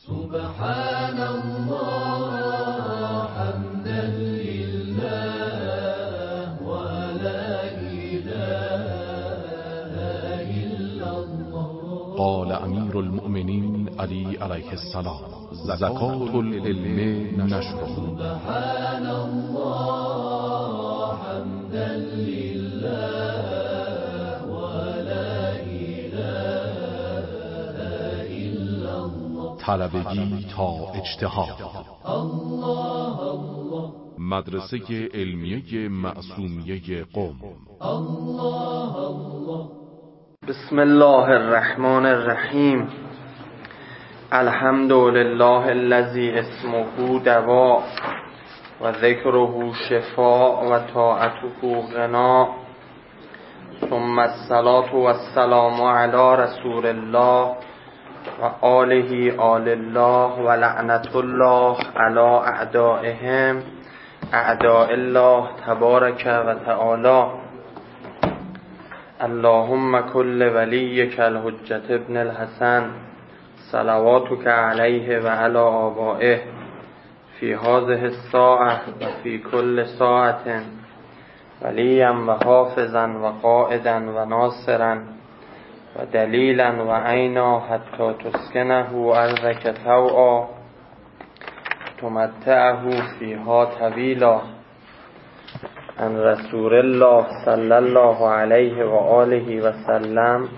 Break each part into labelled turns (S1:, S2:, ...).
S1: سبحان الله حمدا لله ولا إله إلا الله.
S2: قال امیر المؤمنین علی علیه السلام: زکات العلم نشره.
S1: سبحان الله حمدا لله ولا إله إلا الله.
S2: طلبگی تا اجتهاد.
S1: الله الله.
S2: مدرسه علمیه معصومیه قم.
S1: الله الله.
S3: بسم الله الرحمن الرحیم. الحمد لله الذی اسمه دوا و ذکره شفاء و طاعته غنا، ثم الصلاة و السلام علی رسول الله و آله آل الله و لعنت الله علی اعدائهم اعداء الله تبارک و تعالی. اللهم کل ولیک الحجة ابن الحسن صلواتک علیه و علی آبائه فی هذه الساعة و فی کل ساعة ولیا و حافظا و قائدا و ناصرا و دلیلا و عینا حتی تسکنه ارضک طوعا تمتعه فیها طویلا. عن رسول الله صلی الله علیه و آله و سلم.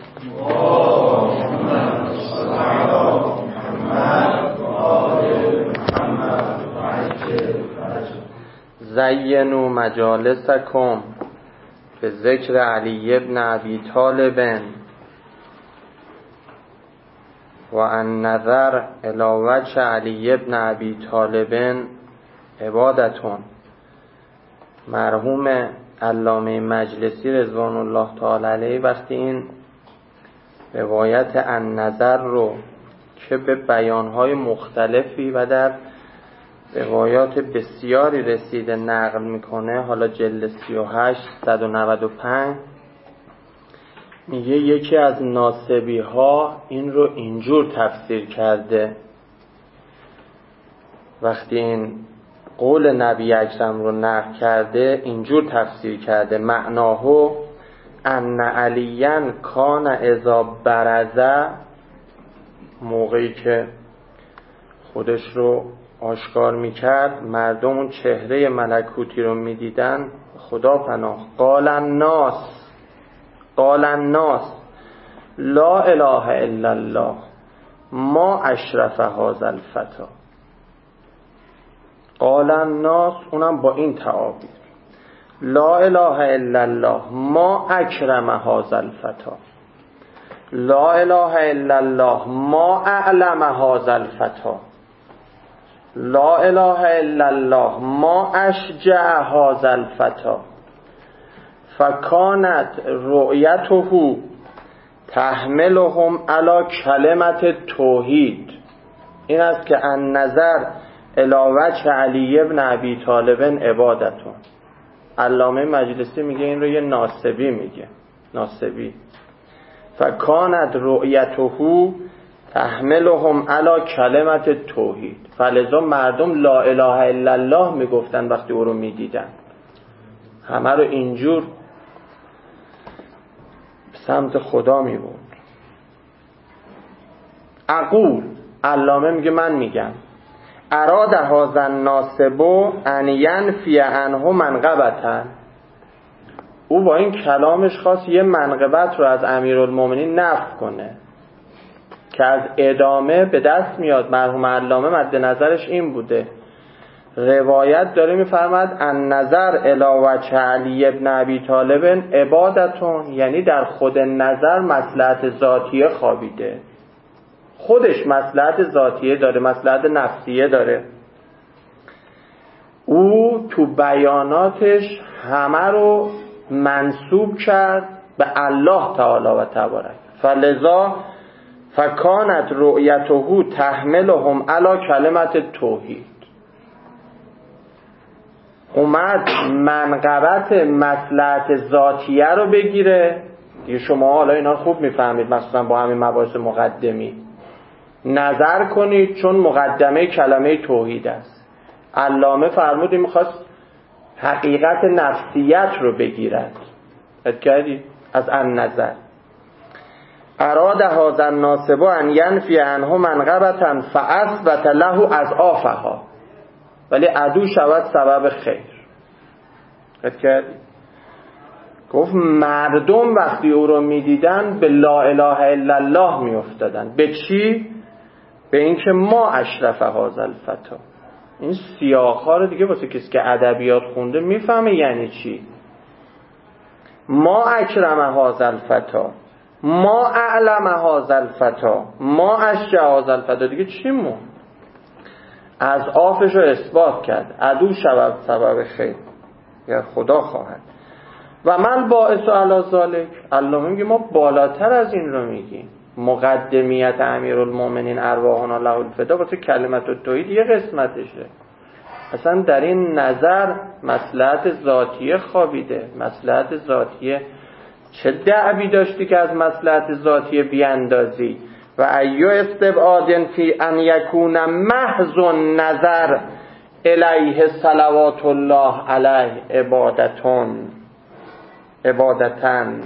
S3: زینوا مجالسکم به ذکر علی ابن ابی طالب و ان نظر الی وجه علی ابن ابی طالب عبادتون. مرحوم علامه مجلسی رضوان الله تعالی علیه وقتی این روایت النظر رو که به بیانهای مختلفی و در روایات بسیاری رسیده نقل میکنه، حالا جلد 38 195 میگه یکی از ناسبی ها این رو اینجور تفسیر کرده. وقتی این قول نبی اکرم رو نقل کرده اینجور تفسیر کرده: معناهو ان علیاً کان اذا برزه، موقعی که خودش رو آشکار میکرد مردم اون چهره ملکوتی رو میدیدن. خدا پناه. قال الناس لا اله الا الله ما اشرف هذا الفتى. قال الناس، اونم با این تعابیر: لا اله الا الله ما اکرم هذا الفتى، لا اله الا الله ما اعلم هذا الفتى، لا اله الا الله ما اشجع هذا الفتى. فکانت رؤیته تحملهم علی کلمت توحید. این است که النظر الی وجه علی ابن ابی طالب عبادتون. علامه مجلسی میگه این رو یه ناسبی میگه، ناسبی. فکانت رؤیته تحملهم علی کلمت توحید. فلذا مردم لا اله الا الله میگفتن وقتی او رو میدیدن، همه رو اینجور سمت خدا میبرد. اقول، علامه میگه من میگم: اراد هذا الناسب ان ینفی عنه منقبتا. او با این کلامش خواست یه منقبت رو از امیرالمومنین نفی کنه که از ادامه به دست میاد. مرحوم علامه مد نظرش این بوده. روایت داره میفرماد ان نظر الی وجه علی ابن ابی طالب عبادتون، یعنی در خود نظر مصلحت ذاتیه خوابیده. خودش مصلحت ذاتیه داره، مصلحت نفسیه داره. او تو بیاناتش همه رو منسوب کرد به الله تعالی و تبارک. فلذا فکانت رؤیته تحملهم علی کلمت توحید. اومد منقبت مصلحت ذاتیه رو بگیره. دیگه شما حالا اینا خوب میفهمید، مثلا با همین مباحث مقدمی نظر کنید چون مقدمه کلمه توحید است. علامه فرمود این میخواست حقیقت نفسیت رو بگیرد. کردی از ان نظر اراد هذا الناصب ان ینفی عنه منقبة فاثبت له اضعافها ولی عدو شود سبب خیر. کردی گفت مردم وقتی او رو میدیدن به لا اله الا الله میافتادن. به چی؟ به اینکه ما اشرف هذا الفتا. این سیاق‌ها رو دیگه واسه کسی که ادبیات خونده میفهمه یعنی چی. ما اکرم هذا الفتا، ما اعلم هذا الفتا، ما اشجع هذا الفتا. دیگه چی مون؟ از آفش رو اثبات کرد. عدو شود سبب خیر یا خدا خواهد. و من باعث علی ذالک. علامه میگه ما بالاتر از این رو میگیم. مقدمیت امیرالمومنین ارواحنا له الفدا واسه کلمت التوحید یه قسمتشه. اصلا در این نظر مصلحت ذاتیه خوابیده. مصلحت ذاتیه چه دعوی داشتی که از مصلحت ذاتیه بیاندازی؟ و ایو استبعاد فی ان یکون محض نظر الیه صلوات الله علیه عبادتن.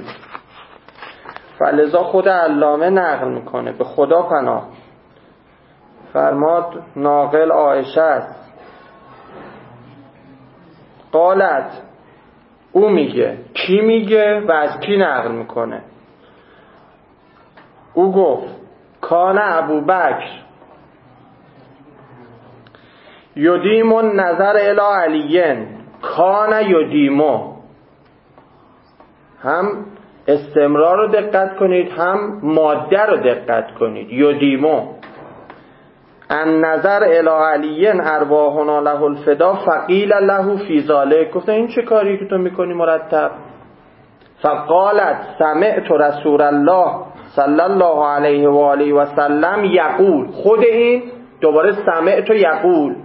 S3: فلذا خود علامه نقل میکنه به خدا پناه فرماد ناقل عایشه است قالت. او میگه کی میگه و از کی نقل میکنه؟ او گفت کان ابوبکر یدیم النظر الی علیین کان یدیمو. هم استمرار رو دقت کنید هم ماده رو دقت کنید. یدیمو ان نظر الی علیین ارواحنا له الفدا فقیل له فی ذلک. گفتن این چه کاری که تو میکنی مرتب؟ فقالت سمعت رسول الله صلی الله علیه و آله و سلم یقول. خود این دوباره سمعت یقول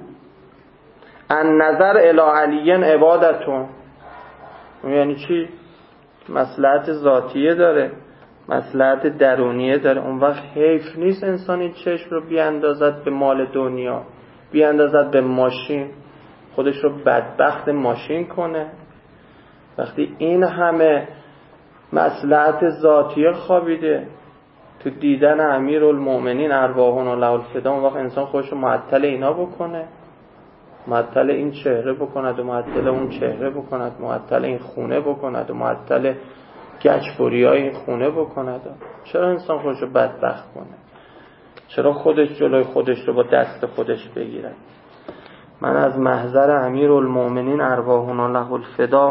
S3: ان نظر الی علیین عبادتون. یعنی چی؟ مصلحت ذاتیه داره، مصلحت درونیه داره. اون وقت حیف نیست انسان این چشم رو بیاندازد به مال دنیا، بیاندازد به ماشین، خودش رو بدبخت ماشین کنه. وقتی این همه مصلحت ذاتیه خوابیده تو دیدن امیرالمومنین ارواحنا له الفدا، اون وقت انسان خودش رو معطل اینا بکنه، معطل این چهره بکند و معطل اون چهره بکند، معطل این خونه بکند و معطل گچبریای این خونه بکند. چرا انسان خودش رو بدبخت کنه؟ چرا خودش جلوی خودش رو با دست خودش بگیرد؟ من از محضر امیرالمومنین ارواحنا له الفدا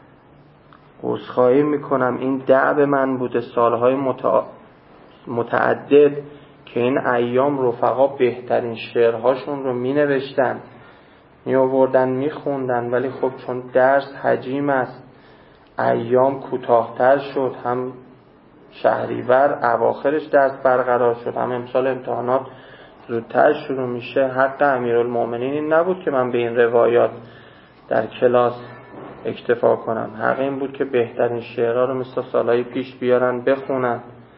S3: عذرخواهی میکنم. این دعب من بوده سالهای متعدد که این ایام رفقا بهترین شعرهاشون رو می نوشتن، می آوردن می خوندن، ولی خب چون درس حجیم است ایام کوتاه‌تر شد. هم شهریور اواخرش درس برقرار شد، هم امسال امتحانات زودتر شروع میشه. حق امیرالمومنین این نبود که من به این روایات در کلاس اکتفا کنم. حق این بود که بهترین شعرها رو مثل سالهای پیش بیارن بخونن،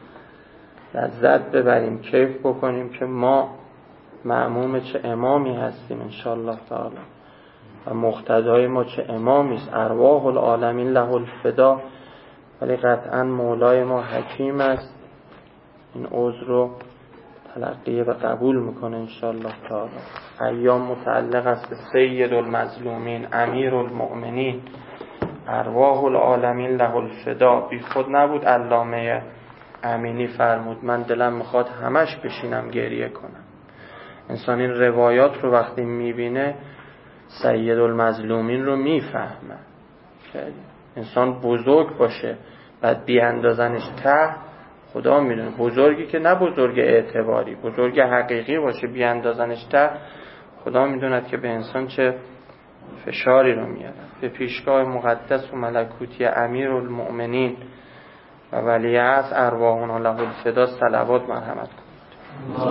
S3: لذت ببریم، کیف بکنیم که ما مأموم چه امامی هستیم انشاءالله تعالی و مقتدای ما چه امامی است. ارواح العالمین له الفدا. ولی قطعا مولای ما حکیم است، این عذر رو تلقی و قبول میکنه انشاءالله تعالی. ایام متعلق است به سید المظلومین امیرالمؤمنین ارواح العالمین له الفدا. بی خود نبود علامه امینی فرمود من دلم میخواد همش بشینم گریه کنم. انسان این روایات رو وقتی میبینه سید المظلومین رو میفهمه. انسان بزرگ باشه بعد بیاندازنش ته، خدا میدونه. بزرگی که نه بزرگ اعتباری، بزرگ حقیقی باشه بیاندازنش ته، خدا میدوند که به انسان چه فشاری رو میاره. به پیشگاه مقدس و ملکوتی امیرالمؤمنین و ولیعصر ارواحنا له الفدا صلوات مرحمت کنید.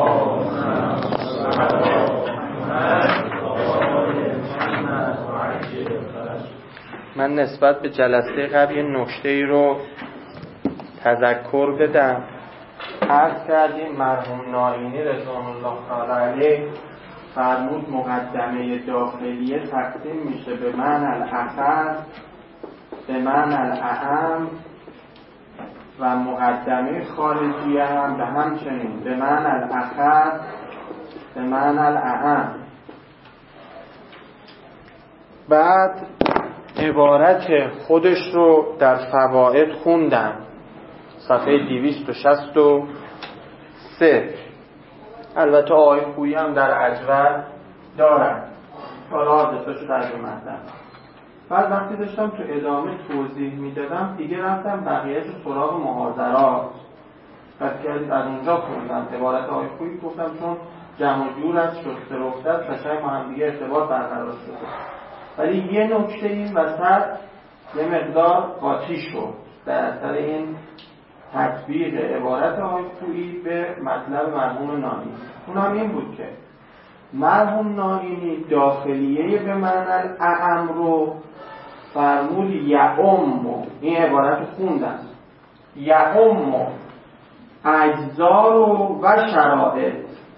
S3: من نسبت به جلسه قبل یه نکته‌ای رو تذکر بدم. عرض کردیم مرحوم نائینی رضوان الله تعالی علیه فرمود مقدمه داخلیه تقسیم میشه به معنی الاخر، به معنی الاعم و مقدمه خارجیه هم به همچنین به معنی الاخر، به معنی الاعم. بعد عبارت خودش رو در فوائد خوندم، صفحه 263. البته آقای خویی هم در اجور دارن، حالا حادثه‌شو ترجمه کردم. بعد وقتی داشتم تو ادامه توضیح میدادم دیگه رفتم بقیه‌اش رو سراغ محاضرات پس کردید از اونجا خوندم عبارت آقای خویی، گفتم چون جمع و جور از شسته رفته است قشنگ با هم دیگه ارتباط برقرار شده، ولی یه نکته این وسط یه مقدار قاطی شد در اثر این تطبیق عبارت آقای خویی به مطلب مرحوم نائینی. اون هم این بود که مرحوم نائینی داخلیه به معنی الاعم رو فرمود یعم، این عبارت خوندم، یعم اجزا و شرائط.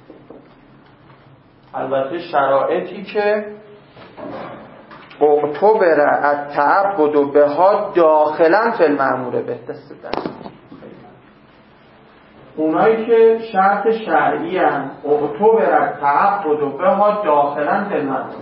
S3: البته شرائطی که اعتبر التعبد بها داخلا فی المأمور به، اونایی که شرط شرعی هم اعتبر التعبد بها داخلا فی المأمور،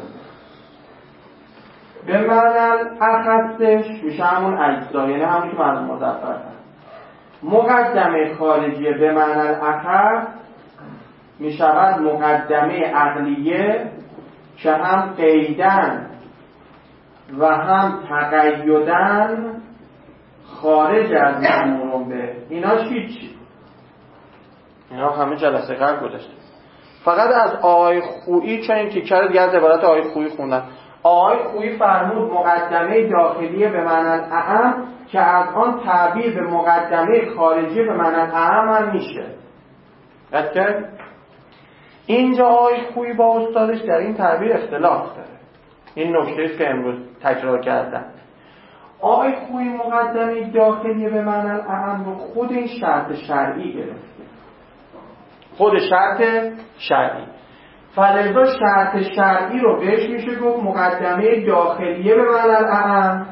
S3: به معنی اخصش میشه همون اجزا، یعنی همون که مرحوم مظفر هست. مقدمه خارجیه به معنی الاخر میشود مقدمه عقلیه که هم قیدن و هم تقیدن خارج از مأمور به. اینا چی؟ اینا همه جلسه قبل گذاشته. فقط از آقای خویی چون این تیکر دیگه از عبارت آقای خویی خوندن. آقای خویی فرمود مقدمه داخلیه به معنی الاعم که از آن تعبیر به مقدمه خارجی به معنی الاعم هم میشه. رد کرد؟ اینجا آقای خویی با استادش در این تعبیر اختلاف داره. این نکته است که امروز تکرار کردم. آقای خویی مقدمه داخلیه به معنی الاعم رو خود این شرط شرعی گرفته، خود شرط شرعی. فلذا شرط شرعی رو بهش میشه گفت مقدمه داخلیه به معنی الاعم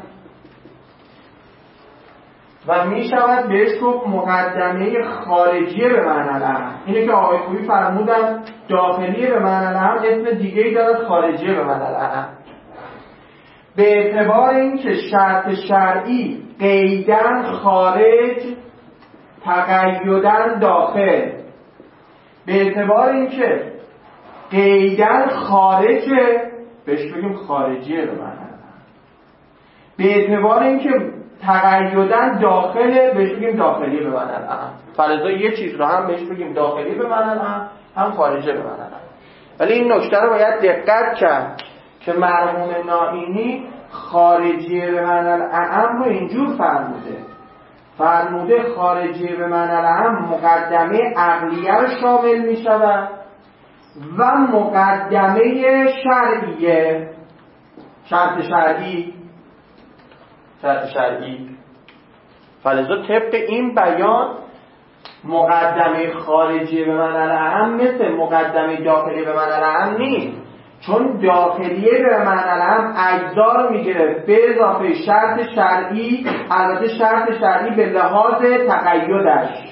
S3: و میشود بهش گفت مقدمه خارجیه به معنی الاعم. اینه که آقای خویی فرمودن داخلیه به معنی الاعم اسم دیگه‌ای دارد خارجیه به معنی الاعم، به اعتبار اینکه شرط شرعی قیدن خارج تقیدن داخل، به اعتبار اینکه قیدن خارجه بهش بگیم خارجیه به معنی الاعم، به اعتبار اینکه تقیدن داخله بهش بگیم داخلیه به معنی الاعم. فلذا یه چیز رو هم بهش بگیم داخلیه به معنی الاعم هم خارجیه به معنی الاعم. ولی این نکته رو باید دقت کرد که مرحوم نائینی خارجیه به معنی الاعم رو اینجور فرموده خارجیه به معنی الاعم مقدمه عقلیه رو شامل می شود و مقدمه شرعیه، شرط شرعی. فلذا طبق این بیان مقدمه خارجی به معنی الاعم مثل مقدمه داخلی به معنی الاعم نیست، چون داخلیه به معنی الاعم اجزا رو میگیره به اضافه شرط شرعی، البته شرط شرعی به لحاظ تقیدش،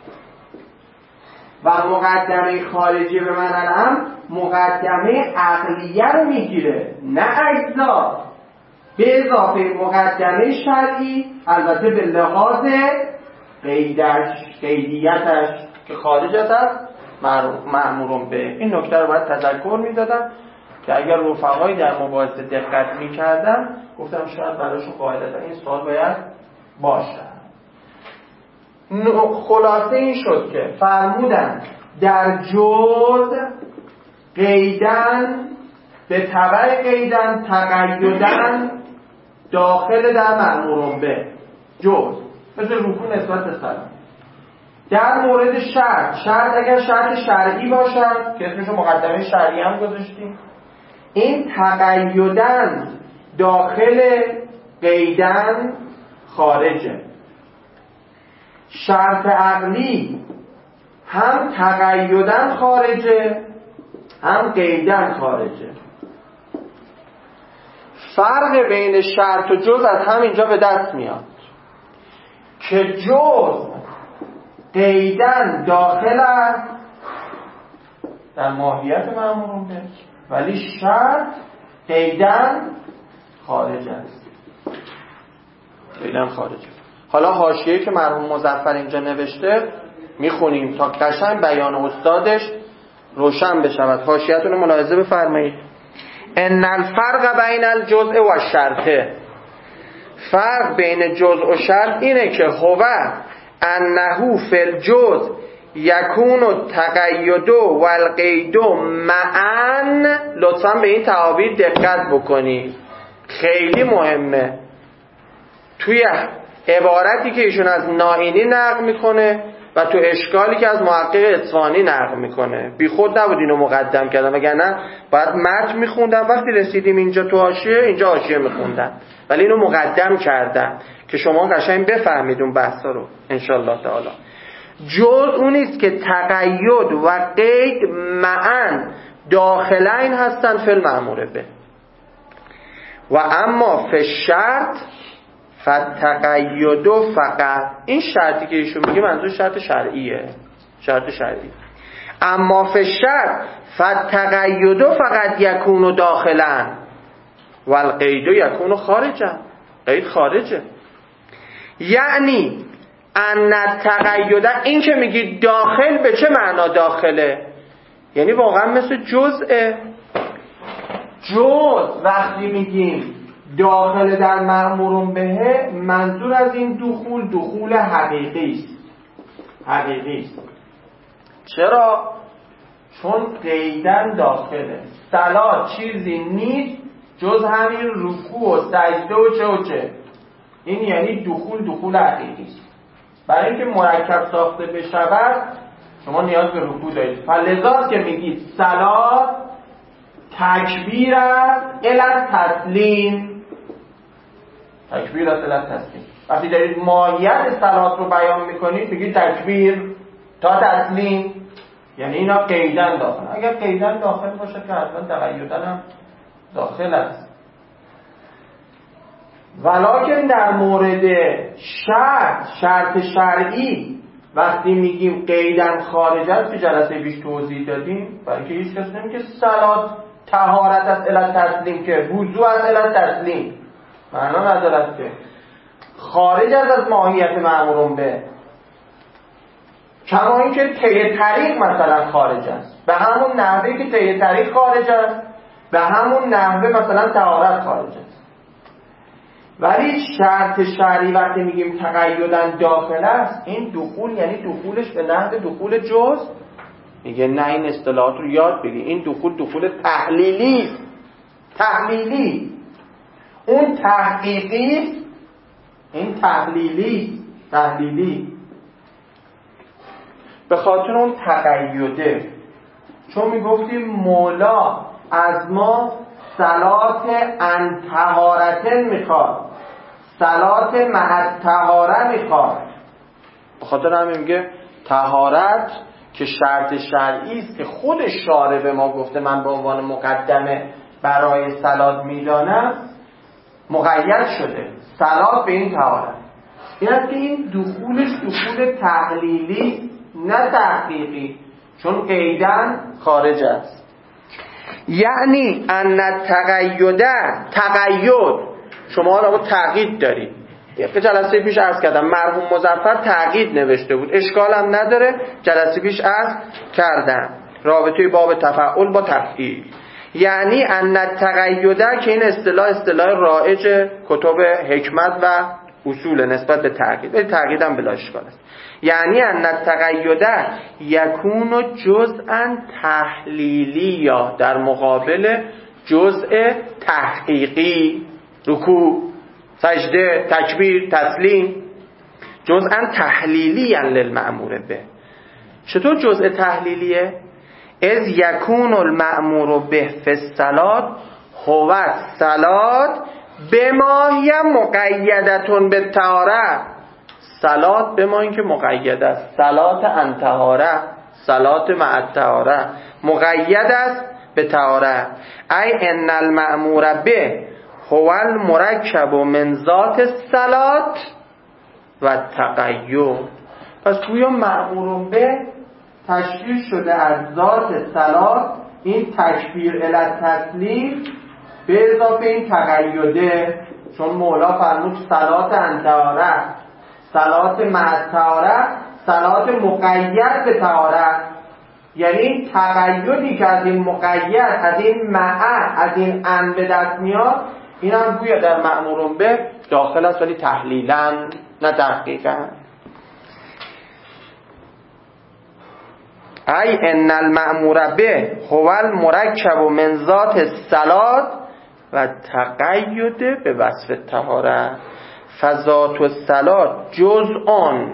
S3: و مقدمه خارجی به معنی الاعم مقدمه عقلیه رو میگیره نه اجزا، به اضافه مقدمه شرعی البته به لحاظ قیدیتش که خارج از مأمور به. این نکته رو باید تذکر میدادم که اگر رفقایی در مباحثه دقت میکردن گفتم شاید براشون قاعدتا این سوال باید باشه. خلاصه این شد که فرمودن در جز قیدن به تبع قیدن تقیدن داخل در مأمور به جز مثل رکوع نسبت به سلام. در مورد شرط اگر شرط شرعی باشد که اسمشو مقدمه شرعی هم گذاشتیم، این تقیدن داخل قیدن خارجه. شرط عقلی هم تقیداً خارجه هم قیداً خارجه. فرق بین شرط و جز از همینجا به دست میاد که جز قیداً داخل است در ماهیت مأمور به، ولی شرط قیداً خارج است. قیداً خارجه. حالا حاشیه‌ای که مرحوم مظفر اینجا نوشته میخونیم تا قشنگ بیان استادش روشن بشود. حاشیه‌تون رو ملاحظه بفرمایید. ان الفرق بین الجزء و الشرط، فرق بین جزء و شرط اینه که هو انه فی الجزء یکون التقید و القید معا. لطفاً به این تعابیر دقت بکنید، خیلی مهمه. توی عبارتی که ایشون از نائینی نقل میکنه و تو اشکالی که از محقق اصفهانی نقل میکنه، بی خود نبود اینو مقدم کردم، وگرنه باید متن میخوندم. وقتی رسیدیم اینجا تو حاشیه، اینجا حاشیه میخوندم، ولی اینو مقدم کردم که شما قشنگ بفهمید اون بحثا رو انشالله تعالی. جز اونیست که تقید و قید معا داخلین هستن فی المأمور به، و اما فی الشرط فتقید فقط. این شرطی که ایشون میگه منظور شرط شرعیه، شرط شرعی. اما فی الشرط فتقید فقط یکون داخلا و القید یکون خارجا. قید خارجه. یعنی ان التقید، این که میگی داخل، به چه معنا داخله؟ یعنی واقعا مثل جزءه. جز وقتی میگیم داخل در مأمور به، منظور از این دخول حقیقی است. حقیقی است. چرا؟ چون قیداً داخله. صلات چیزی نیست جز همین رکوع و سجده و چه. این یعنی دخول حقیقی است. برای اینکه مرکب ساخته بشود شما نیاز به رکوع دارید. فلذا که میگید صلات تکبیر است الی تسلیم، تکبیر است الی تسلیم. وقتی دارید ماهیت صلات رو بیان میکنید میگید تکبیر تا تسلیم، یعنی اینا قیداً داخل. اگر قیداً داخل باشه که اصلا تقیداً هم داخل است. ولکن در مورد شرط شرعی وقتی میگیم قیداً خارج است که جلسه پیش توضیح دادیم، برای که هیچ کس نمیگه صلات طهارت است الی تسلیم، که وضو است الی تسلیم، معنا ندارد که خارج از ماهیت مأمور به. کما اینکه طی طریق مثلا خارج است، به همون نحوه که طی طریق خارج است، به همون نحوه مثلا طهارت خارج است. ولی شرط شرعی وقتی میگیم تقیداً داخل است، این دخول یعنی دخولش به نحو دخول جز. میگه نه، این اصطلاحات رو یاد بگیر. این دخول تحلیلی، تحلیلی. اون تحقیقی، این تحلیلی. به خاطر اون تقیده. چون میگفتیم مولا از ما صلات ان طهارتن میخواد، صلات مع طهاره میخواد. به خاطر همین میگه طهارت که شرط شرعی است که خود شارع به ما گفته من به عنوان مقدمه برای صلات میدانم، مقید شده صلات به این طهارت. این است که این دخولش دخول تحلیلی نه تحقیقی، چون قیداً خارج است. یعنی ان تقید شما رو تقیید دارید. یه جلسه پیش عرض کردم مرحوم مظفر تقیید نوشته بود، اشکال هم نداره، جلسه پیش عرض کردم رابطه باب تفعول با تفعیل. یعنی ان تقید که این اصطلاح رایج کتب حکمت و اصول نسبت به تقیید، ولی تقیید هم بلا اشکال است. یعنی ان تقید یکون جزءا تحلیلی، یا در مقابل جزء تحقیقی، رکوع، سجده، تکبیر، تسلیم، جزءا تحلیلی للمأمور به. چطور جزء تحلیلیه؟ از یکون المأمور به فی الصلات هو الصلات بما هی مقیدتون بالطهاره. صلات به ما این که مقید است، صلات ان طهاره صلات مع الطهاره مقید است به طهاره. ای ان المأمور به هو المرکب من ذات الصلات و تقید. پس گویا مأمور به تشکیل شده از ذات صلات، این تکبیر الی التسلیم به اضافه این تقیده، چون مولا فرمود صلات انتهاره، صلات مع الطهاره، صلات مقید به طهاره. یعنی این تقیدی که از این مقید، از این مع، از این ان به دست میاد، این هم گویا در مأمور به داخل است، ولی تحلیلاً نه تحقیقاً. ای ان المأمور به هو المرکب من ذات الصلات و تقید به وصف الطهاره. فذات الصلات جزء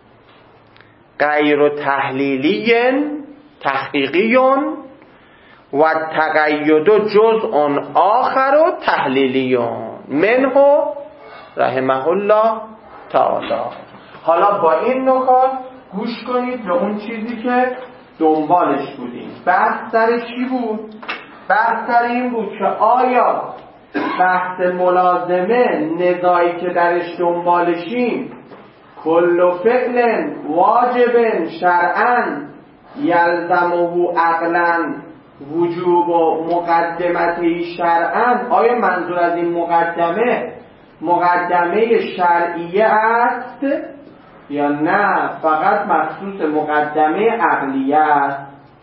S3: غیر تحلیلی تحقیقی و تقید جزء آخر تحلیلی منه رحمه الله تعالی. حالا با این نکات گوش کنید به اون چیزی که دنبالش بودیم. بحث سر چی بود؟ بحث سر این بود که آیا بحث ملازمه نزاعی که درش دنبالشیم کل فعل واجب شرعاً یلزمه عقلاً وجوب و مقدمته شرعاً، آیا منظور از این مقدمه شرعیه است یا نه فقط مخصوص مقدمه عقلیه است؟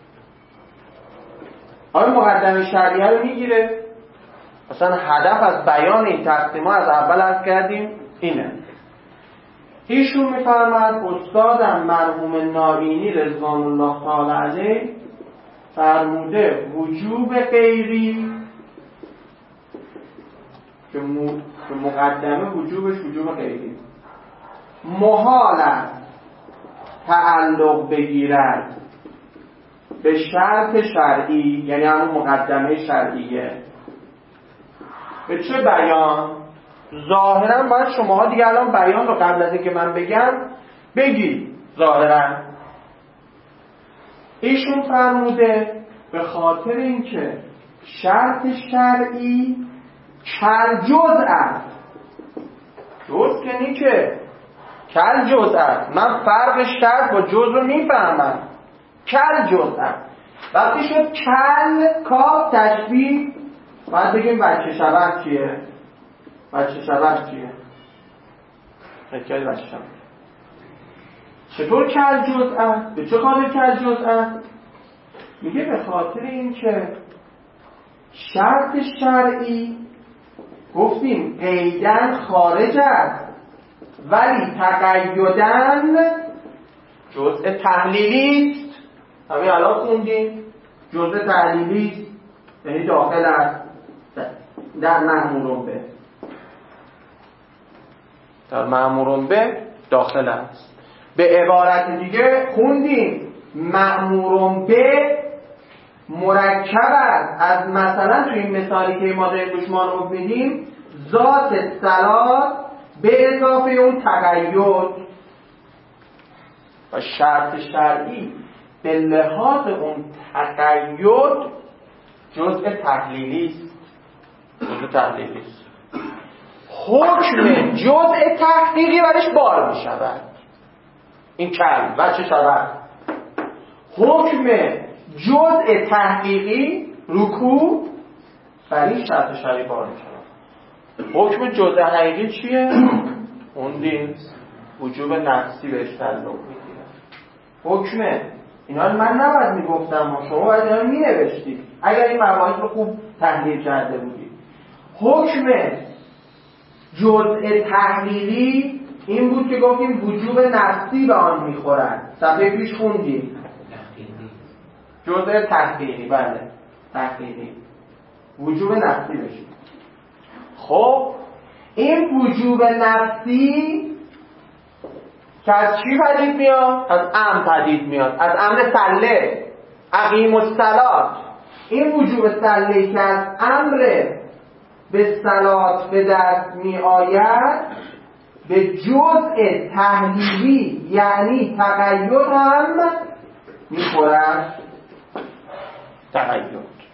S3: آیا مقدمه شرعیه رو میگیره؟ اصلا هدف از بیان این تقسیم ها از اول عرض کردیم اینه. ایشون میفرماد استادم مرحوم ناینی رضوان الله تعالی علیه فرموده وجوب غیری که مقدمه وجوبش وجوب غیری محال است تعلق بگیرد به شرط شرعی، یعنی همون مقدمه شرعیه. به چه بیان؟ ظاهرا باید شماها دیگه الان بیان رو قبل از اینکه من بگم بگی. ظاهرا ایشون فرموده به خاطر اینکه شرط شرعی کل جزء است. درست کنی که کل جزء است. من فرق شرط با جزء رو میفهمم. کل جزء است. وقتی شد کل کاف تشبیه، باید بگیم بچه شبه چیه؟ بچه شبه چیه؟ خیلی بچه شبه چطور کل جزء است؟ به چه خاطر کل جزء است؟ میگه به خاطر این که شرط شرعی گفتیم قیدن خارج است ولی تقیدن جزء تحلیلی است. همین الان خوندیم جزء تحلیلی است، یعنی داخل است در مأمور به، در مأمور به داخل است. به عبارت دیگه خوندیم مأمور به مرکب است از مثلا توی این مثالی که ما داریم روش معروف میدیم ذات صلات به اضافه اون تقید و شرط شرعی به لحاظ اون تقید جزء تحلیلی است. جزء تحلیلی است. حکم جزء تحقیقی برش بار می شود. این کل و چه شود؟ حکم جزء تحقیقی رکوع برای شرط شرعی بار می شود. حکم جزء حقیقی چیه؟ اون دین وجوب نفسی بهش تعلق میگیره. حکم اینا رو من نباید میگفتم، شما باید اینا رو مینوشتید اگر این مباحث رو خوب تحلیل کرده بودید. حکم جزء تحلیلی این بود که گفتیم وجوب نفسی به آن میخورد. صفحه پیش خوندیم جزء تحقیقی، بله تحقیقی وجوب نفسی بشید. خب این وجوب نفسی که از چی پدید میاد؟ از امر پدید میاد، از امر صله اقیم الصلات. این وجوب صله که از امر به صلات به دست می آید به جزء تحلیلی یعنی تقید هم میخورد تقید.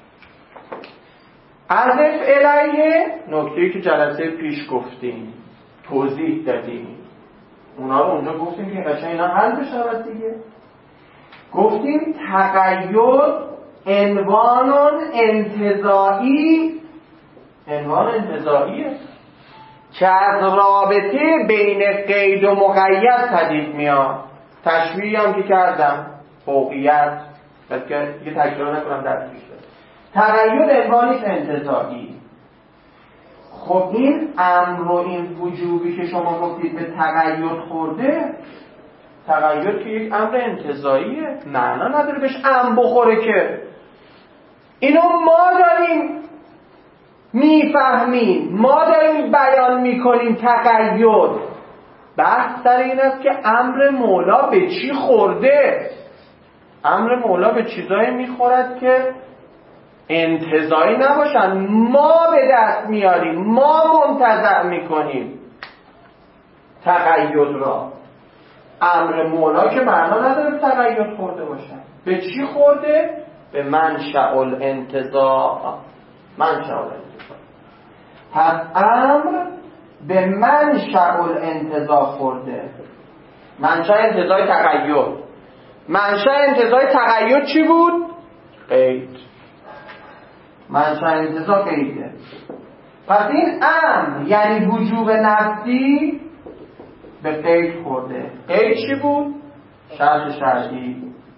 S3: عطف الیه نکته‌ای که جلسه پیش گفتیم، توضیح دادیم، اونا رو اونجا گفتیم که قشنگ اینا حل بشود دیگه. گفتیم تقید عنوان انتزاعی، عنوان انتزاعیه که از رابطه بین قید و مقید پدید میاد. تشبیهی هم که کردم، فوقیت، بلکه یه تکرار نکنم در پیش بده. تقید عنوانی انتزاعی. خب این امر و این وجوبی که شما گفتید به تقید خورده، تقید که یک امر انتزاعیه، معنا نداره بهش بخوره که. اینو ما داریم میفهمیم، ما داریم بیان میکنیم. تقید بحث سر این است که امر مولا به چی خورده. امر مولا به چیزایی میخورد که انتزاعی نباشن، ما به دست میاریم، ما منتزع میکنیم تقید را. امر مولا که معنا نداره تقید خورده باشن. به چی خورده؟ به منشأ الانتزاع. منشأ الانتزاع. پس امر به منشأ الانتزاع خورده. منشأ انتزاع تقید. منشأ انتزاع تقید چی بود؟ قید. منشأ انتزاع قیده. پس این امر یعنی وجوب نفسی به قید خورده. قید چی بود؟ شرط شرعی.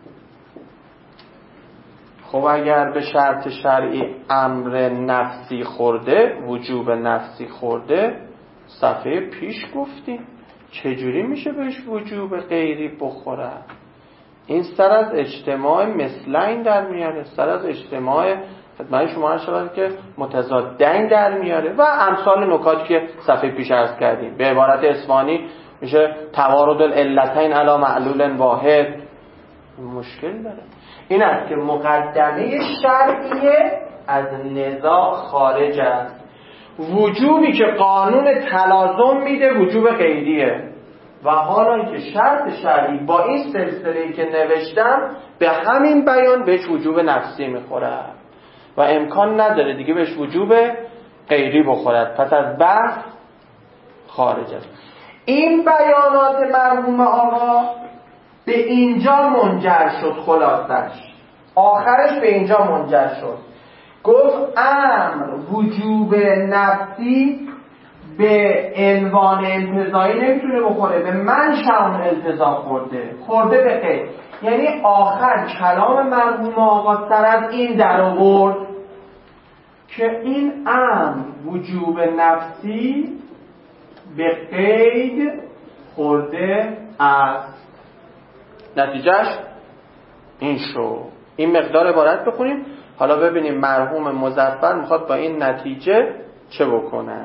S3: خب اگر به شرط شرعی امر نفسی خورده، وجوب نفسی خورده، صفحه پیش گفتیم چجوری میشه بهش وجوب غیری بخوره؟ این سر از اجتماع مثلین در میاره، سر از اجتماع خدمت شما عرض شود که متضادین در میاره و امثال نکاتی که صفحه پیش عرض کردیم. به عبارت اصفهانی میشه توارد العلتین علی معلول واحد. مشکل داره. این است که مقدمه شرعیه از نزاع خارج است. وجوبی که قانون تلازم میده وجوب غیریه و حالا که شرط شرعی با این سلسله‌ای که نوشتم به همین بیان بهش وجوب نفسی میخوره و امکان نداره دیگه بهش وجوب غیری بخورد، پس از بحث خارج است. این بیانات مرحوم آقا به اینجا منجر شد، خلاصش آخرش به اینجا منجر شد. گفت امر وجوب نفسی به عنوان انتزاعی نمیتونه بخوره، به منشأ الانتزاع خورده به قید. یعنی آخر کلام مرحوم آقا سر از این در آورد که این امر وجوب نفسی به قید خورده است. نتیجهش این شو. این مقدار عبارت بخونیم، حالا ببینیم مرحوم مظفر میخواد با این نتیجه چه بکنه.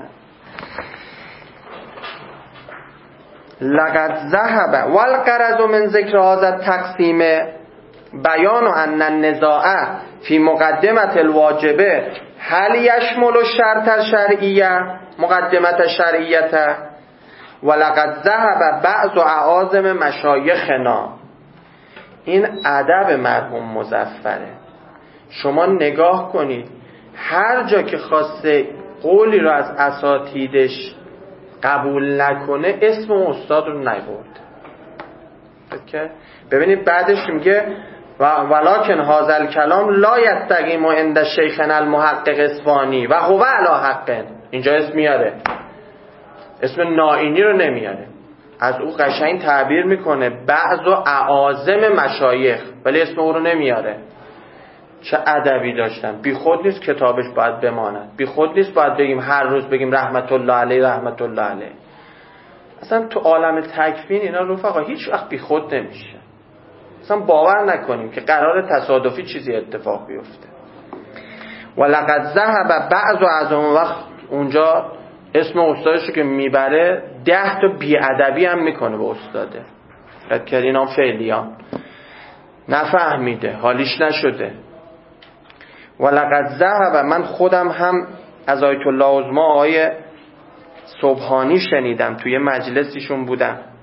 S3: لقد ذهب والغرض من ذکر هذا التقسیم بیان ان النزاع فی مقدمه الواجبه هل یشمل الشرط الشرعیه مقدمه الشرعیه ولقد ذهب بعض اعاظم مشایخنا. این ادب مرحوم مظفره. شما نگاه کنید، هر جا که خواسته قولی رو از اساتیدش قبول نکنه اسم استاد رو نبرد. ببینید بعدش میگه ولکن هذا الکلام لا یستقیم عند شیخنا المحقق اصفهانی و هو علی حق. اینجا اسم میاره، اسم نائینی رو نمیاره، از او قشنگ تعبیر میکنه بعض و اعاظم مشایخ، ولی اسم او رو نمیاره. چه ادبی داشتن. بی خود نیست کتابش باید بماند، بی خود نیست باید بگیم هر روز بگیم رحمت الله علیه رحمت الله علیه. اصلا تو عالم تکوین اینا رفقا هیچ وقت بی خود نمیشه. اصلا باور نکنیم که قرار تصادفی چیزی اتفاق بیفته. ولقد ذهب بعض از اون وقت اونجا اسم استادشو که میبره 10 تا بیادبی هم میکنه به استاده. فکر اینا فعلیان نفهمیده، حالیش نشده. ولقد ذهب، من خودم هم از آیت الله عظما آقای سبحانی شنیدم، توی مجلسیشون بودم.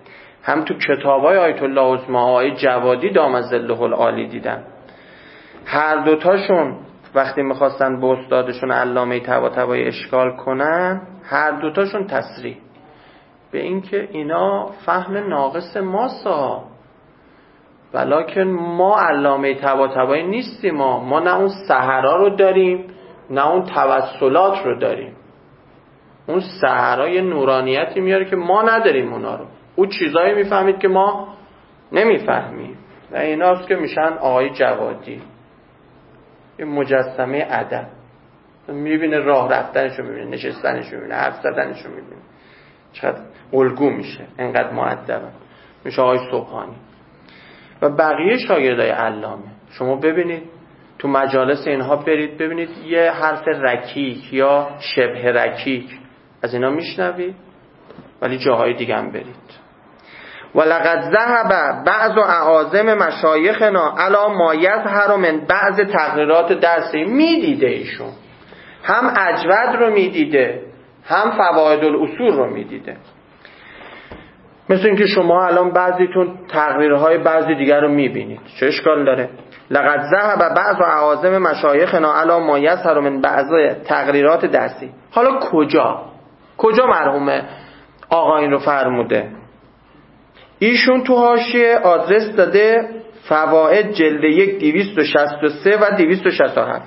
S3: هم تو کتابای آیت الله عثمان آقای جوادی دام ظله العالی دیدم. هر دوتاشون وقتی میخواستن به استادشون علامه طباطبایی اشکال کنن، هر دوتاشون تصریح به این که اینا فهم ناقص ماسا، ولکن ما علامه طباطبایی نیستیم، ما نه اون سحرا رو داریم نه اون توسلات رو داریم. اون سحرای نورانیتی میاره که ما نداریم اونا رو. او چیزایی میفهمید که ما نمیفهمیم و ایناست که میشن آقای جوادی. یه مجسمه ادب، میبینه راه رفتنشو، میبینه نشستنشو، میبینه حرف زدنشو، میبینه چقدر الگو میشه، انقدر مؤدبه. میشه آقای سبحانی و بقیه شاگردای علامه. شما ببینید تو مجالس اینها برید ببینید یه حرف رکیک یا شبه رکیک از اینا میشنوید، ولی جاهای دیگه هم برید. ولقد ذهب بعض اعاظم مشایخنا علی ما یظهر من بعض تقریرات درسی. میدیده ایشون هم اجود رو میدیده هم فواید الاصول رو میدیده. مثل اینکه شما الان بعضیتون تقریرهای بعضی دیگر رو میبینید، چه اشکال داره؟ لقد ذهب بعض اعاظم مشایخنا علی ما یظهر من بعض تقریرات درسی. حالا کجا مرحوم آقا این رو فرموده؟ ایشون تو حاشیه آدرس داده فواید جلد 1 263 و 267.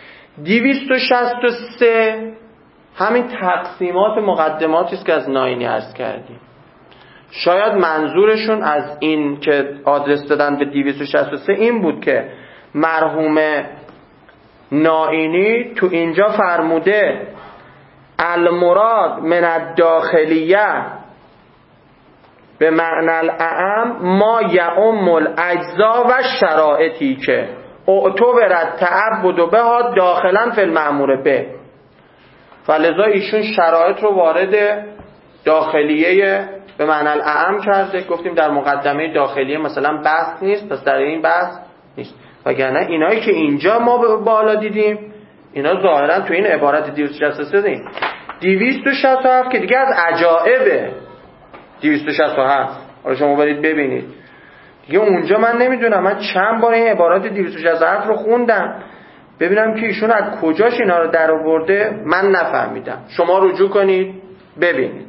S3: 263 همین تقسیمات مقدماتی است که از ناینی عرض کردیم. شاید منظورشون از این که آدرس دادن به 263 این بود که مرحوم ناینی تو اینجا فرموده المراد من الداخلیه به معنی الاعم ما یعم الاجزا و شرائطی که اعتبرت تعبد بها داخلا فی المأمور به. فلذا ایشون شرایط رو وارد داخلیه به معنی الاعم کرده. گفتیم در مقدمه داخلیه مثلا بحث نیست، پس در این بحث نیست. وگرنه اینایی که اینجا ما بالا دیدیم اینا ظاهرا تو این عبارت 263 نیست. 267 که دیگه از عجائبه. 267 حالا شما برید ببینید دیگه اونجا. من نمیدونم، من چند بار این عبارات 267 رو خوندم ببینم که ایشون از کجاش اینا رو در آورده، من نفهمیدم. شما رجوع کنید ببینید.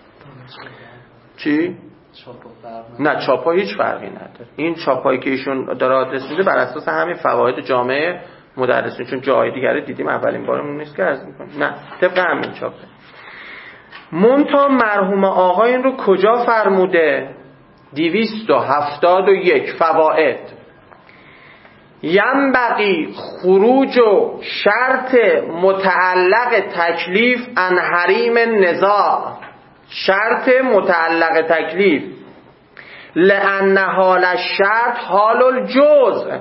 S3: چی؟ نه چاپا هیچ فرقی نداره. این چاپایی که ایشون داره آدرس میده بر اساس همین فواید جامعه مدرسین، چون جای دیگه دیدیم اولین بارمون نیست که عرض میکنم. نه طبق همین چاپه. منتها مرحوم آقا این رو کجا فرموده؟ 271 فواید. ینبغی خروج و شرط متعلق تکلیف عن حریم النزاع. شرط متعلق تکلیف لأن حال الشرط حال الجزء.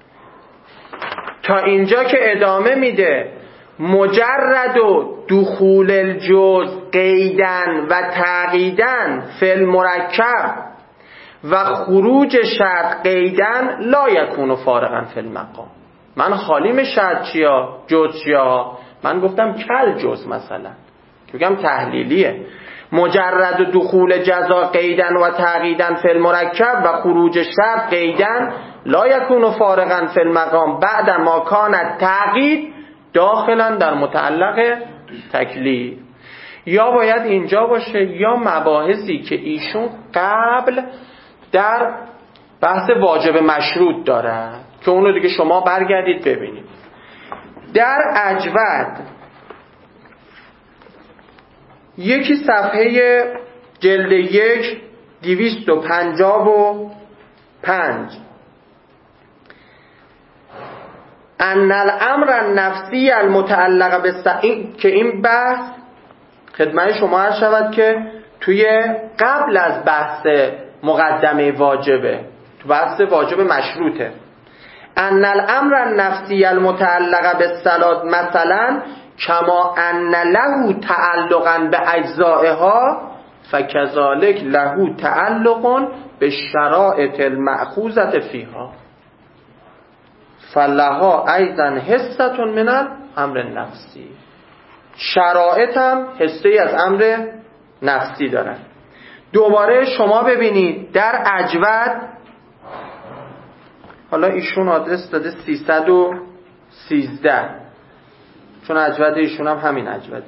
S3: تا اینجا که ادامه میده مجرد و دخول الجزء قیدن و تعقیدن فی المرکب و خروج شرط قیدن لا یکون فارغا فی المقام. من خالیم شرط چیا؟ جزء چیا؟ من گفتم کل جزء مثلا که بگم تحلیلیه. مجرد و دخول جزا قیدن و تعقیدن فی المرکب و خروج شرط قیدن لا یکون فارغا فی المقام بعد ما کان تعقید داخلا در متعلق تکلیف. یا باید اینجا باشه یا مباحثی که ایشون قبل در بحث واجب مشروط داره که اونو دیگه شما برگردید ببینید. در اجود یکی صفحه جلد 1 255 ان الامر النفسی المتعلق بالسعین، که این بحث خدمت شما عرض شود که توی قبل از بحث مقدمه واجبه، تو بحث واجب مشروطه. ان الامر النفسی المتعلق بالصلات مثلا کما ان له تعلقا به اجزائها فکذالک له تعلق به شرائط المأخوذة فیها فلها ایضا حصة من الامر نفسی. شرایط هم حصه از امر نفسی دارن. دوباره شما ببینید در اجود، حالا ایشون آدرس داده 313 چون اجود ایشون هم همین اجوده،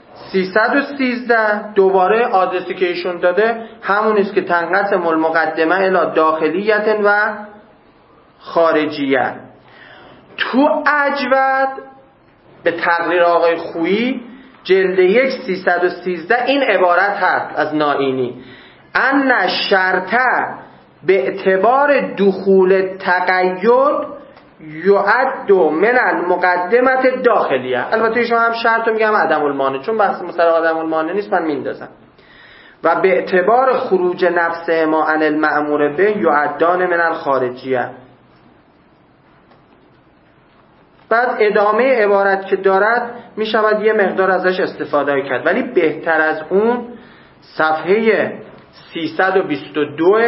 S3: 313 دوباره آدرسی که ایشون داده همونیست که تنقسم المقدمه الی داخلیت و خارجیت. تو اجود به تقریر آقای خویی جلد 1 313 این عبارت هست از نائینی: ان شرطه به اعتبار دخول تقید یعد من المقدمه داخلیه. البته ایشون هم شرط رو میگم عدم المانع، چون بحث مثلا عدم المانع نیست من میندازم. و به اعتبار خروج نفس ما عن المأمور به یعدان من الخارجیه. بعد ادامه عبارت که دارد میشود یه مقدار ازش استفاده کرد، ولی بهتر از اون صفحه 322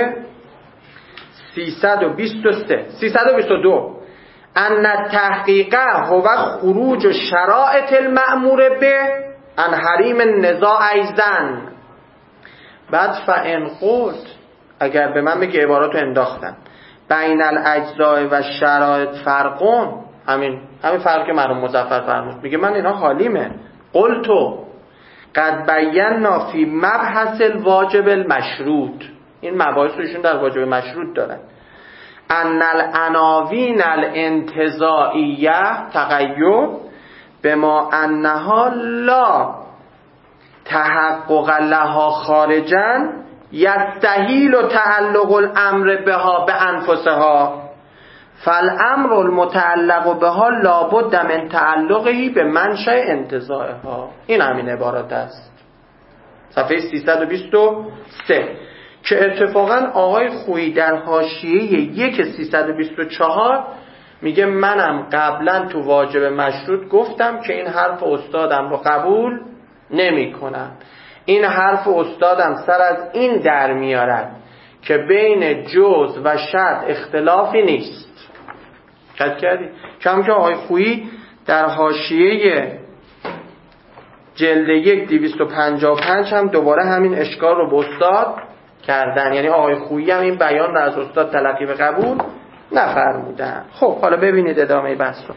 S3: 322 ان تحقیقه هو خروج شرائط المأمور به ان حریم النزاع ایزن. بعد فان قلت، اگر به من بگه عباراتو انداختم، بین الاجزاء و شرایط فرقون، همین فرق که مرحوم مظفر فرمود، میگه من اینا حالیمه. قلتو قد بینا فی مبحث الواجب المشروط، این مباحث روشون در واجب مشروط دارن. ان العناوین الانتزاعیه تقید بما انها لا تحقق لها خارجا یستحیل تعلق الامر بها به انفسها فالامر المتعلق بها لابد من تعلقه به منشأ انتزاعها. این همین عبارات است، صفحه 323 که اتفاقا آقای خویی در حاشیه 1 324 میگه منم قبلا تو واجب مشروط گفتم که این حرف استادم رو قبول نمی کنم. این حرف استادم سر از این در میارد که بین جز و شرط اختلافی نیست. قد کردی؟ کم که آقای خویی در حاشیه جلد 1 255 هم دوباره همین اشکال رو به استاد کردن، یعنی آقای خویی هم این بیان رو از استاد تلقی به قبول نفرمودن. خب حالا ببینید ادامه بحث رو.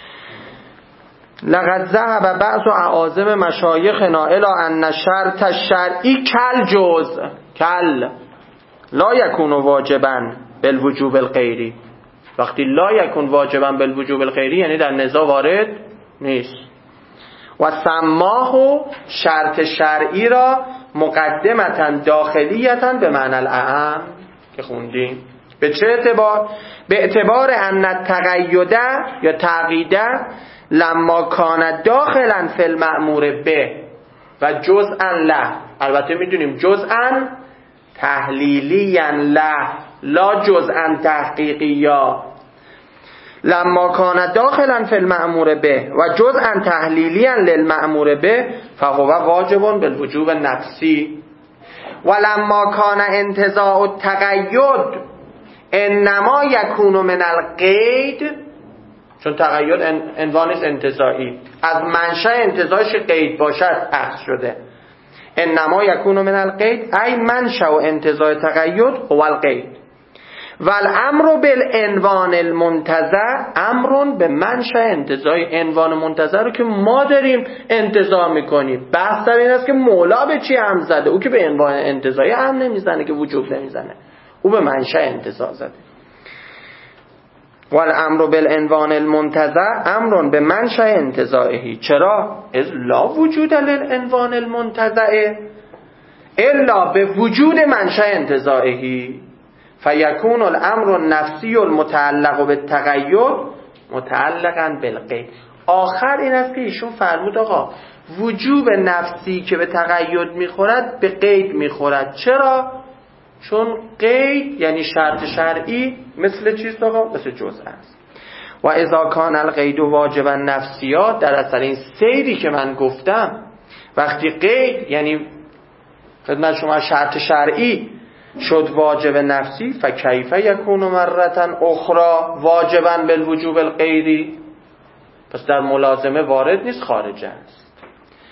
S3: لقد ذهب بعض اعاظم مشایخنا الی ان شرط الشرعی کل جز کل لا یکون واجبا بالوجوب الغیری. وقتی لا یکون واجبا بالوجوب الغیری یعنی در نزاع وارد نیست. و سماه شرط شرعی را مقدمتا داخلیتا به معنی الاعم که خوندیم. به چه اعتبار؟ به اعتبار ان التقیده یا تعقیده لما کان داخلا فی المأمور به و جزءا له. البته میدونیم جزءا تحلیلیا له لا جزءا تحقیقیا. لما کان داخلا فی المأمور به و جزءا تحلیلیا للمأمور به فهو واجب بالوجوب نفسی. و لما کان انتزاع التقید انما یکون من القید، چون تقید عنوانش انتزاعی، از منشأ انتزاعش قید باشد اخذ شده. انما یکون من القید ای منشأ انتزاع تقید هو القید. والامر بالعنوان المنتزع امر به منشأ انتزاع. عنوان منتزع رو که ما داریم انتزاع میکنیم، بحث در این است که مولا به چی هم زده. او که به عنوان انتزاعی هم نمیزنه که وجوب نمیزنه، او به منشأ انتزاع زده. والامر بالعنوان المنتزع امر به منشأ انتزاعه. چرا؟ اذ لا وجود للعنوان المنتزع الا به وجود منشأ انتزاعه فیکون الامر النفسی المتعلق بالتقید متعلقا بالقید. آخر این است که ایشون فرمود آقا وجوب نفسی که به تقید میخورد به قید میخورد. چرا؟ چون قید یعنی شرط شرعی مثل چیست آقا؟ مثل جزء است. و اذا کان القید واجبا نفسیا، در اثر این سیری که من گفتم وقتی قید یعنی خدمت شما شرط شرعی شد واجب نفسی فکیف یکون مرتن اخرى واجبا بالوجوب الغیری، پس در ملازمه وارد نیست، خارج است.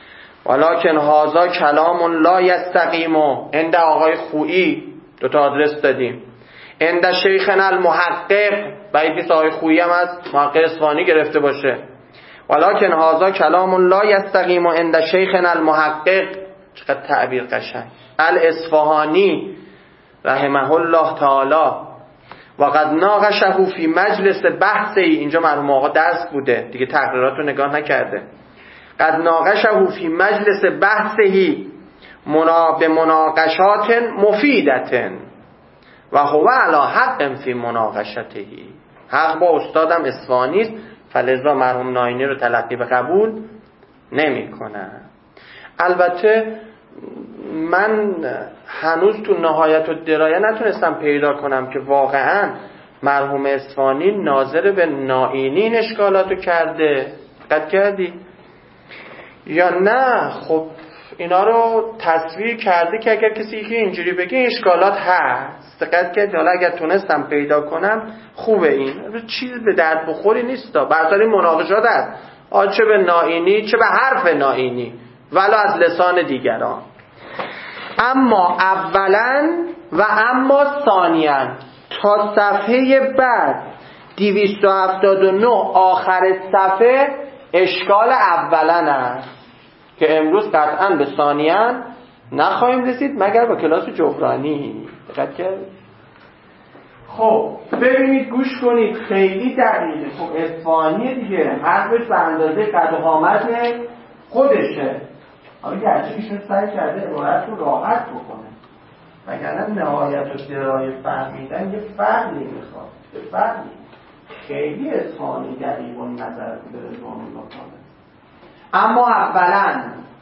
S3: ولکن هذا کلام لا یستقیم. عند آقای خویی 2 تا آدرس دادیم. عند شیخنا المحقق، بعید نیست آقای خویی هم از محقق اصفهانی گرفته باشه. ولکن هذا کلام لا یستقیم عند شیخنا المحقق. چقدر تعبیر قشنگ. الاصفهانی رحمه الله تعالی. و قد ناقشه فی مجلس بحثی. اینجا مرحوم آقا درس بوده دیگه، تقریرات رو نگاه نکرده. قد ناقشه فی مجلس بحثی به مناقشات مفیدت و هو علی حق فی مناقشته. حق با استادم اصفهانی است، فلذا مرحوم ناینی رو تلقی به قبول نمی کنه. البته من هنوز تو نهایت الدرایه نتونستم پیدا کنم که واقعا مرحوم اصفهانی ناظر به ناینی این اشکالاتو کرده، دقت کردی؟ یا نه خب اینا رو تصویر کرده که اگر کسی یکی اینجوری بگه این اشکالات هست، دقت کردی؟ حالا اگر تونستم پیدا کنم خوبه. این چیز به درد بخوری نیست، برطاری مناقشات هست، چه به ناینی چه به حرف ناینی ولا از لسان دیگران. اما اولا و اما ثانیاً تا صفحه بعد 279 آخر صفحه اشکال اولا است که امروز قطعاً به ثانیاً نخواهیم رسید مگر با کلاس جبرانی. دقت کردید؟ خب ببینید گوش کنید، خیلی دقیقه. خب اصفهانی دیگه حرفش به اندازه قد و قامت خودشه. حالا گرچه ایشون سعی کرده عبارت رو راحت بکنه، وگرنه نهایت و درای فهمیدن یه فهمی میخواد. فهمی خیلی اصفهانی دقیق و نظر به رضوان الله تعالی. اما اولا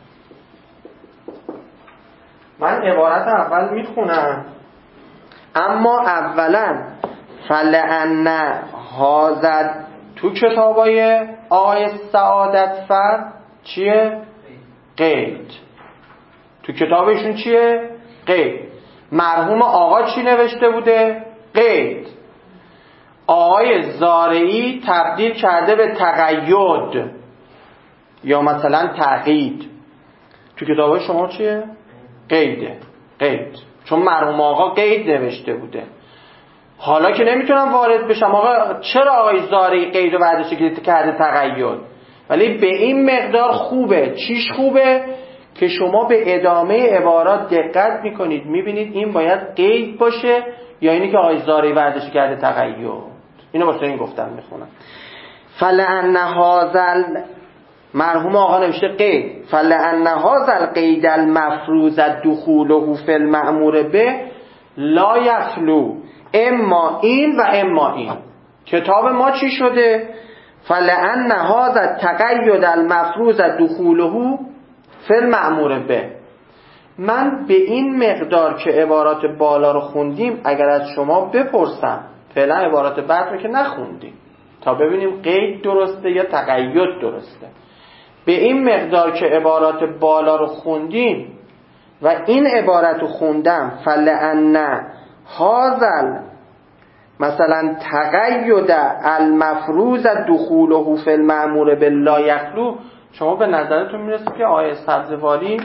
S3: من عبارت اول میخونم. اما اولا فلان هازد تو کتابای آقای سعادت فرد چیه؟ قید. تو کتابشون چیه؟ قید. مرحوم آقا چی نوشته بوده؟ قید. آقای زارعی تبدیل کرده به تقید یا مثلا تقیید. تو کتابای شما چیه؟ قیده. قید. چون مرحوم آقا قید نوشته بوده. حالا که نمیتونم وارد بشم آقا چرا آقای زارعی قید و بعدش کرده تقید، ولی به این مقدار خوبه. چیش خوبه؟ که شما به ادامه عبارات دقت میکنید میبینید این باید قید باشه یا اینی که آقای زارعی وردش کرده تقید. اینو واسه این گفتم میخونم. فلان هازل مرحوم آقا نوشته قید. فلان هازل قید المفروض دخوله فی المأمور به لا یخلو اما این و اما این. کتاب ما چی شده؟ فلان هذا تقید المفروض دخوله فی المأمور به. من به این مقدار که عبارات بالا رو خوندیم اگر از شما بپرسم، فعلا عبارات بعد رو که نخوندیم تا ببینیم قید درسته یا تقید درسته، به این مقدار که عبارات بالا رو خوندیم و این عبارت رو خوندم فلان هذا مثلا تقید المفروض دخوله فی المأمور باللا یخلو، شما به نظرتون میرسه که آیه سبزواری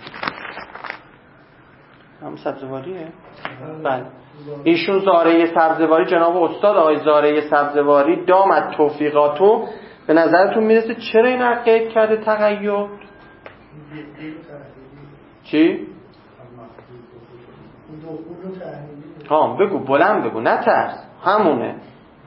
S3: هم سبزواریه؟ بله. ایشون زارعی سبزواری، جناب استاد آقای زارعی سبزواری دامت توفیقاتو، به نظرتون میرسه چرا این قید کرده تقید؟ چی؟ بگو بلند بگو نترس، همونه.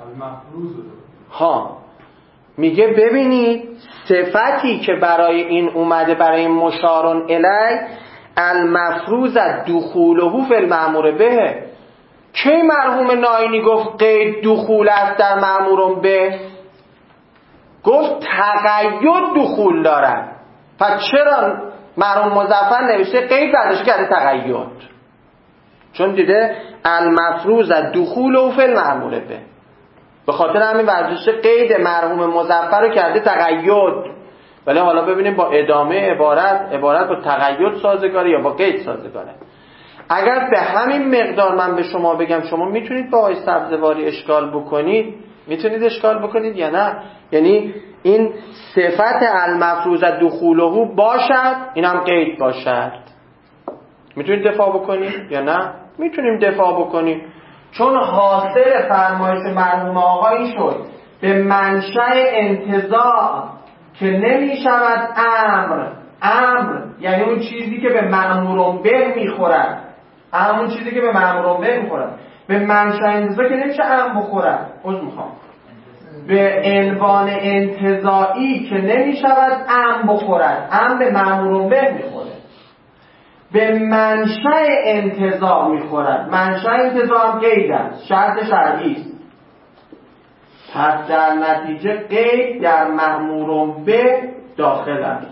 S3: میگه ببینید صفتی که برای این اومده برای مشارون الی المفروض دخوله فی المأمور به. کی مرحوم ناینی گفت قید دخول است در مأمور به؟ گفت تقید دخول دارن. پس چرا مرحوم مظفر نوشته قید بعدش کرده تقید؟ چون دیده المفروض دخول فی المأمور به. به خاطر همین ورزش قید مرحوم مظفر رو کرده تقید. ولی حالا ببینیم با ادامه عبارت با تقید سازگاره یا با قید سازگاره. اگر به همین مقدار من به شما بگم شما میتونید با آقای سبزواری اشکال بکنید، میتونید اشکال بکنید یا نه؟ یعنی این صفت المفروض دخوله باشد، این هم قید باشد. میتونید دفاع بکنید یا نه؟ میتونیم دفاع بکنیم، چون حاصل فرمایش مرحوم آقا این شد به منشأ انتزاع که نمیشود امر یعنی اون چیزی که به مأمور به میخورد، همون چیزی که به مأمور به میخورد، به منشأ انتزاع که نمیشه امر بخورد، به عنوان انتزاعی که نمیشود امر بخورد، امر به مأمور به میخوره، به منشأ انتزاع میخورد. منشأ انتزاع هم قید است، شرط شرعی است. پس در نتیجه قید در مأمور به داخل است.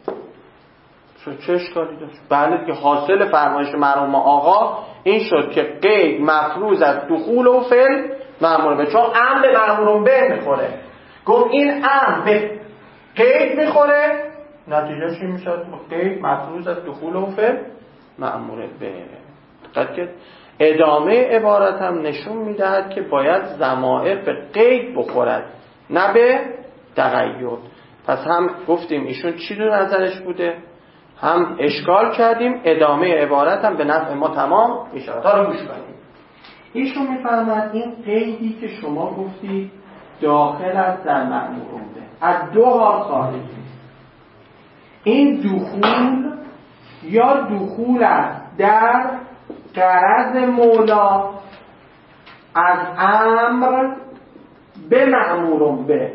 S3: چه اشکالی داشت؟ بله که حاصل فرمایش مرحوم آقا این شد که قید مفروض از دخول و فعل مأمور به، چون امر به مأمور به میخوره. گفت این امر به قید میخوره، نتیجه چی میشه؟ قید مفروض از دخول و فعل مأمور به. دقت که ادامه عبارت هم نشون میدهد که باید ضمائر به قید بخورد نه به تقید. پس هم گفتیم ایشون چی دو نظرش بوده، هم اشکال کردیم، ادامه عبارت هم به نفع ما تمام میشه. تا رو گوش کنیم. ایشون میفرماد این قیدی که شما گفتی داخل است در مأمور به، از دو حال خارج است. این دخول یا دخول است در غرض مولا از امر به مأمور به،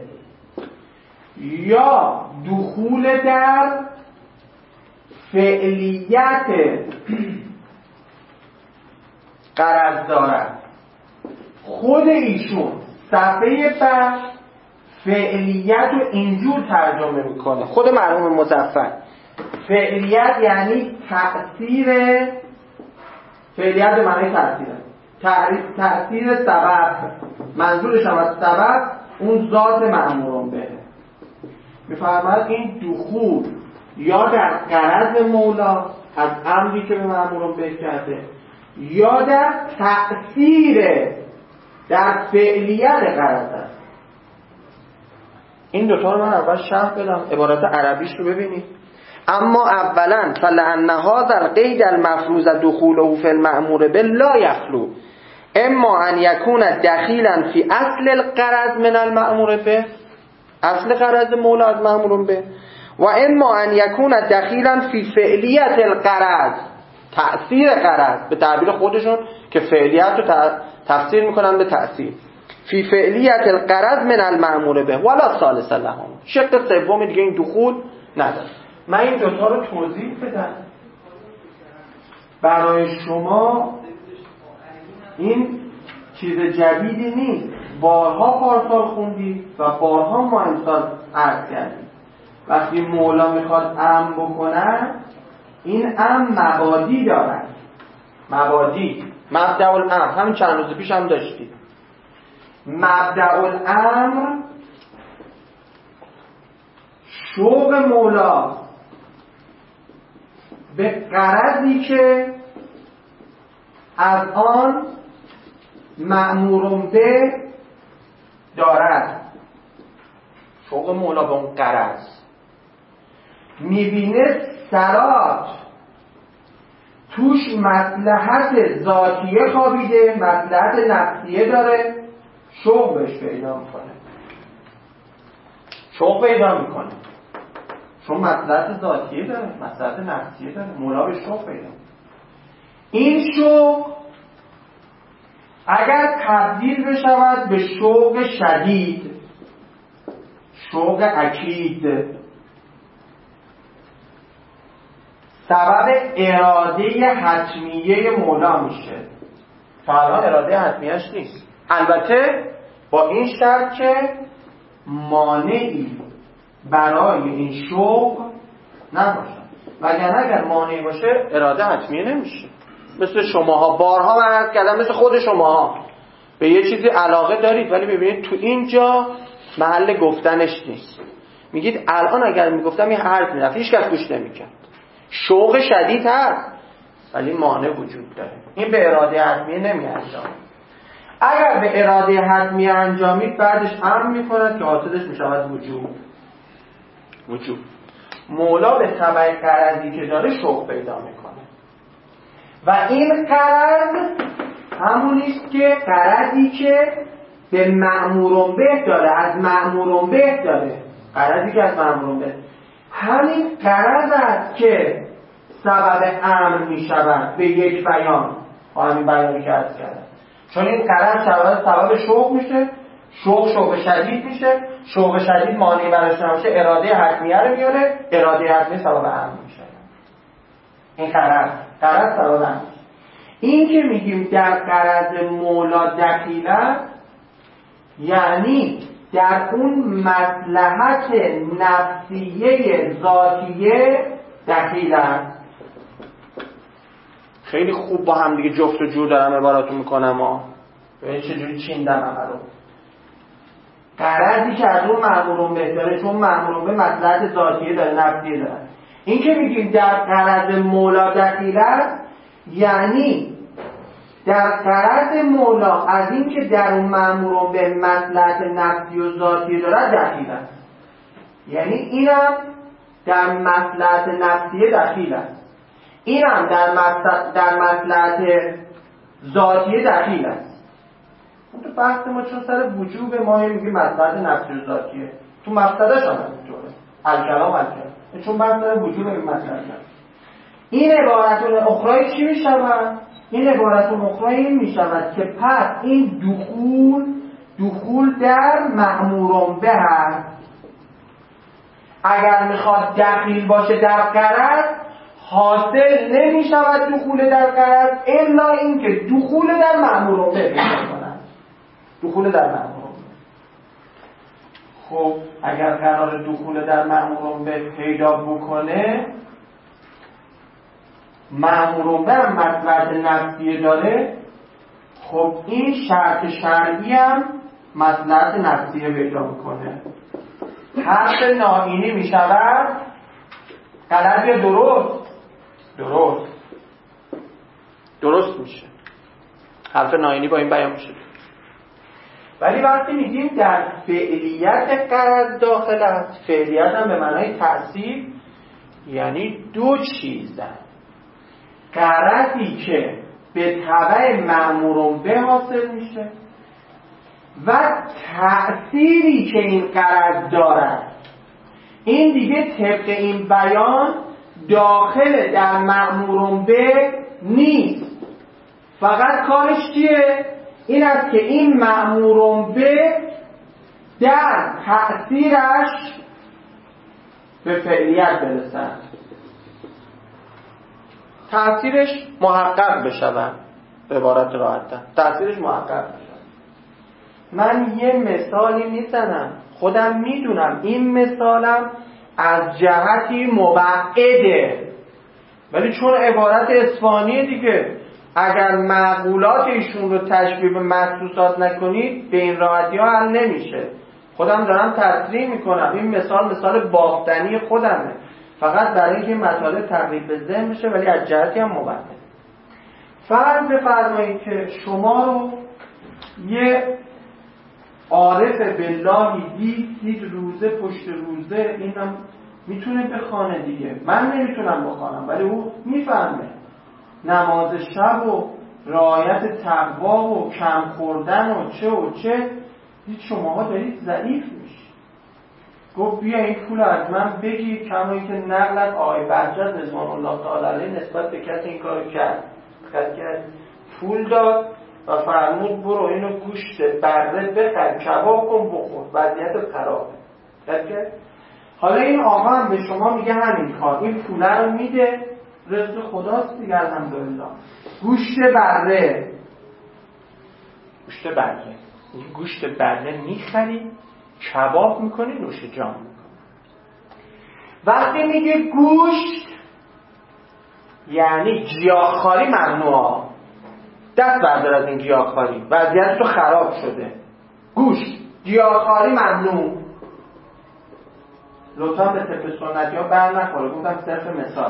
S3: یا دخول در فعلیت غرض دارد. خود ایشون صفحه بعد فعلیت رو اینجور ترجمه میکنه، خود مرحوم مظفر. فعلیت یعنی تأثیر، فعلیت به معنی تأثیر سبب، منظورش هم از سبب اون ذات مأمور به. میفرماید این دخول یا در غرض مولا از امری که به مأمور به کرده، یا در تأثیر در فعلیت غرض است. این دوتا رو من اول شرح بدم، عبارت عربیش رو ببینید. اما اولا فلأن هذا القید المفروض دخوله فی المأمور به لا یخلو اما ان یکون دخیلا فی اصل الغرض من المأمور به، اصل غرض مولا از مأمور به، و اما ان یکون دخیلا فی فعلیت الغرض، تأثیر غرض به تعبیر خودشون که فعلیت رو تفسیر میکنن به تأثیر، فی فعلیت الغرض من المأمور به ولا ثالث لهم. شق سوم دیگه این دخول نداره. من این دوتا رو توضیح بدم برای شما، این چیز جدیدی نیست، بارها پارسال خوندید و بارها ما امسال عرض کردیم. وقتی مولا میخواد امر بکنه، این امر مبادی دارد. مبادی، مبدأ الامر، همین چند روز پیش هم داشتید. مبدأ الامر شوق مولا به غرضی که از آن مأمور به دارد. شوق مولا به اون غرض میبینه سرات توش مصلحت ذاتیه خوابیده، مصلحت نفسیه داره، شوق بهش پیدا میکنه، شوق پیدا میکنه، چون مصلحت ذاتیه داره، مصلحت نفسیه داره، مولا به شوق پیدا. این شوق اگر تبدیل بشود به شوق شدید، شوق اکید، سبب اراده حتمیه مولا میشه. تا الان اراده حتمیهش نیست، البته با این شرط که مانعی برای این شوق نباشه، وگرنه اگر مانعی باشه اراده حتمیه نمیشه. مثل شماها، بارها من عرض کردم، مثل خود شماها به یه چیزی علاقه دارید ولی ببینید تو اینجا محل گفتنش نیست. میگید الان اگر میگفتم این حرف میرفت هیچ کس گوش نمیکرد. شوق شدید هست ولی مانع وجود داره، این به اراده حتمیه نمیارزه. اگر به اراده حتمی انجامید بعدش امر میکند که حاصلش میشود وجوب. مولا به تبع غرضی که داره شوق پیدا میکنه و این غرض همونیست که غرضی که به مأمورون به داره، از مأمورون به داره، غرضی که از مأمورون به، همین غرض است که سبب امر میشود به یک بیان، همین بیانی که عرض کردم. چون این غرض سبب شوق میشه، شوق شدید میشه، شوق شدید مانعی براش نمیشه، اراده حتمیه رو میاره، اراده حتمی سبب امر میشه. این غرض سبب امر میشه. این که میگیم در غرض مولا دخیل است، یعنی در اون مصلحت نفسیه ذاتیه دخیل است. خیلی خوب با هم دیگه جفت و جور دارم عباراتو میکنم ببین چجوری چیندم همه رو. غرضی که از اون مأمورون بهتره، چون مأمورون به مصلحت ذاتیه داره، نفسیه داره. این که میگیم در غرض مولا دخیل است، یعنی در غرض مولا از این که در اون مأمورون به مصلحت نفسی و ذاتی دارد دخیل است. یعنی اینم در مصلحت نفسیه دخیل است، اینم در مصلحت ذاتی دخیل است. تو بحث ما چون سر وجوب ما میگیم مصلحت نفسی و ذاتیه، تو مقصدش هم اینطوره، الکلام چون بحث سر وجوب این مصلحت. این عبارتون اخرای چی میشود؟ این عبارتون اخرای این میشود که پس این دخول در مأمورون به هست. اگر میخواد دخیل باشه در غرض، حاصل نمیشود دخول در غرض الا اینکه دخول در مأمورون به کنند. دخول در مأمورون به. خب اگر قرار دخول در مأمورون به پیدا بکنه، مأمورون به هم مصلحت نفسیه داره، خب این شرط شرعی هم مصلحت نفسیه پیدا میکنه. حرف ناینی میشود غلط یا درست میشه. حرف ناینی با این بیان میشه. ولی وقتی میگیم در فعلیت غرض داخل است، فعلیت هم به معنای تأثیر، یعنی دو چیزن. غرضی که به تبع مأمورون به حاصل میشه و تأثیری که این غرض دارد. این دیگه طبق این بیان داخل در مأمورون به نیست، فقط کارش چیه؟ این است که این مأمورون به در تأثیرش به فعلیت برسد، تأثیرش محقق بشود. به عبارت راحت‌تر تأثیرش محقق بشود. من یه مثالی میزنم، خودم میدونم این مثالم از جهتی مبعده، ولی چون عبارت اصفهانیه دیگه، اگر معقولات ایشون رو تشبیه به محسوسات نکنید به این راحتی ها حل نمیشه. خودم دارم تصریح میکنم، این مثال بافتنی خودمه، فقط برای اینکه مطالب تقریب به ذهن بشه، ولی از جهتی هم مبعده. فرض بفرمایید که شما رو یه عارف باللهی دید روزه پشت روزه، اینم میتونه بخوانه دیگه، من نمیتونم بخوانم ولی او میفهمه، نماز شب و رعایت تقوا و کم خوردن و چه دید شماها دارید ضعیف میشی. گفت بیا این پول از من بگیر، کمایی که نقلت آقای بهجت رضوان الله تعالی علیه نسبت به کسی این کارو کرد، پول داد و فرمود برو اینو گوشت بره بخر، کباب کن بخور، وضعیت خرابه. حالا این آقا هم به شما میگه همین کار، این پوله رو میده، رزق خداست دیگه، الحمدلله. گوشت بره گوشت بره میخری، کباب میکنی، نوش جان میکنی. وقتی میگه گوشت یعنی گیاهخواری ممنوعه، دست بردار از این گیاهخواری، وضعیت تو خراب شده. گوشت گیاهخواری ممنوع. لطفا به طب سنتی ها بر نخوره، گفتم صرف مثال.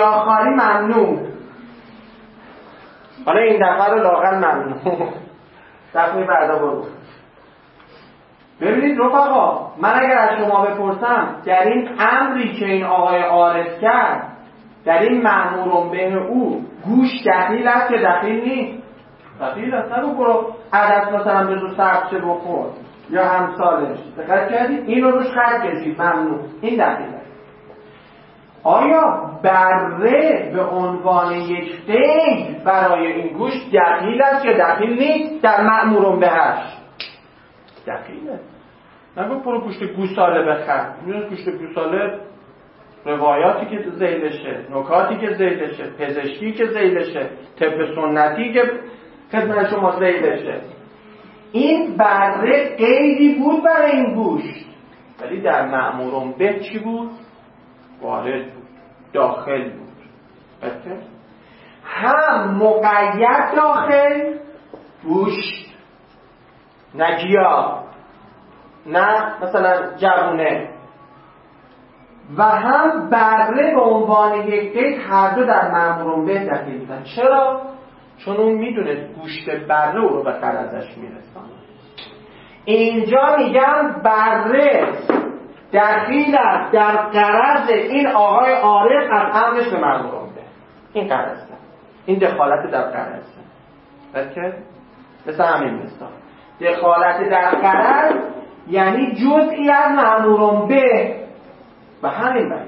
S3: گیاهخواری ممنوع. حالا این دفعه رو لااقل ممنوع. دفعه بعدا برو. ببینید رفقا، من اگر از شما بپرسم در این امری که این آقای عارف کرد، در این مأمور به او گوش دخیل است یا دخیل نیست؟ دخیل است. نگو برو عدس مثلا به رو سبزه بخور یا همسالش. دقت کردید؟ این رو روش خط کشید، ممنوع. این دخیل است. آیا بره به عنوان یک قید برای این گوش دخیل است یا دخیل نیست در مأمور بهش؟ دخیله. نگو برو گوشت گوساله بخر. میدونید گوشت گوساله روایاتی که ذیلشه، نکاتی که ذیلشه، پزشکی که ذیلشه، طب سنتی که خدمت شما ذیلشه. این بره قیدی بود برای این گوشت، ولی در مأمور به چی بود؟ وارد بود، داخل بود. بسید؟ هم مقید داخل گوشت، نه گیاه، نه مثلا جوونه، و هم بره به عنوان یک قید، هر دو در مأمور به دخیل بودن. چرا؟ چون اون میدونه گوشت بره او رو به غرضش میرسن. اینجا میگم بره دخیل است در غرض این آقای عارف از امرش به مأمور به. این غرضه، این دخالت در غرضه. بلکه مثل همین مثال دخالت در غرض یعنی جزئی از مأمور به. و همین باید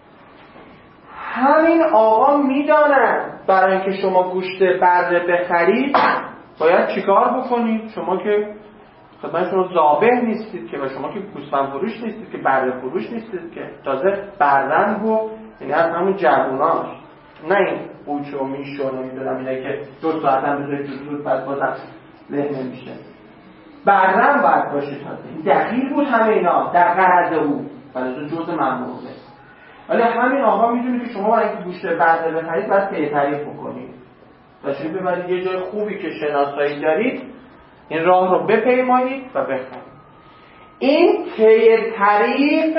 S3: همین آقا میدانند برای اینکه شما گوشت بره بخرید باید چیکار بکنید. شما که خدمت شما ذابح نیستید که، و شما که گوسفند فروش نیستید که، بره فروش نیستید که، تازه بررنگ و یعنی از همون جووناش، نه این قوچ و میش و نمیدونم اینه که 2 ساعت هم بذارید زود پس بازم له نمیشه. بررنگ باید باشه. تازه دخیل بود همه اینا در غرض او، ولی جزء مأمور به. ولی همین آقا میدونه که شما برای اینکه گوشت بره بخرید باید طی طریق بکنید، تشریف ببرید یه جای خوبی که شناسایی دارید، این راه رو بپیمایید و بخرید. این طی طریق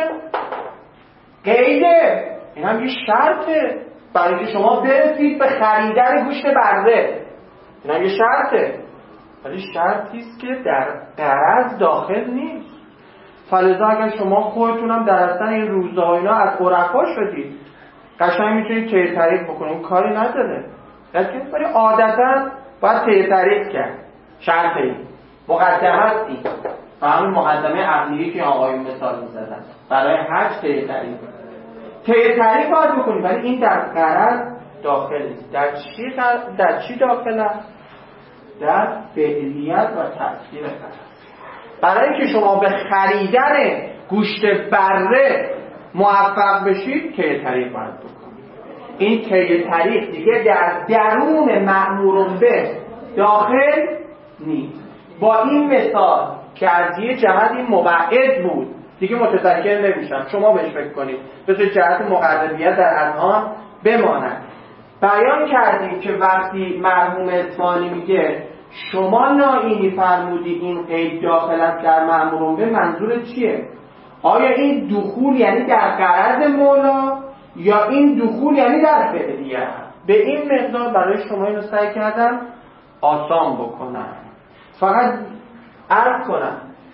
S3: قیده، این هم یه شرطه برای اینکه شما برسید به خریدن گوشت بره. این هم یه شرطه، ولی شرطی است که در غرض داخل نیست. فلذا اگر شما خودتونم در اصلا این روزه ها اینا از عرفا شدید، قشنگ میتونید طی طریق بکنید، کاری نداره. ولی عادتا باید طی طریق کرد. شرط این مقدمه این و همون مقدمه عقلیه که آقایون مثال میزدن برای حج طی طریق. طی طریق باید بکنید، ولی این در غرض داخل نیست. در چی داخل است؟ در فعلیت و تأثیر غرض. برای اینکه شما به خریدن گوشت بره موفق بشید طی طریق باید بکنید. این طی طریق دیگه در درون مأمور به داخل نیست. با این مثال که از یه جهت این مبعد بود دیگه متذکر نمیشم، شما بهش فکر کنید، به جهت مقربیت در اذهان بماند. بیان کردیم که وقتی مرحوم اصفهانی میگه شما ناینی فرمودی این قید داخل است در مأمور به، منظور چیه؟ آیا این دخول یعنی در غرض مولا یا این دخول یعنی در فعلیه؟ به این مقدار برای شما اینو سعی کردم آسان بکنم. فقط عرض کنم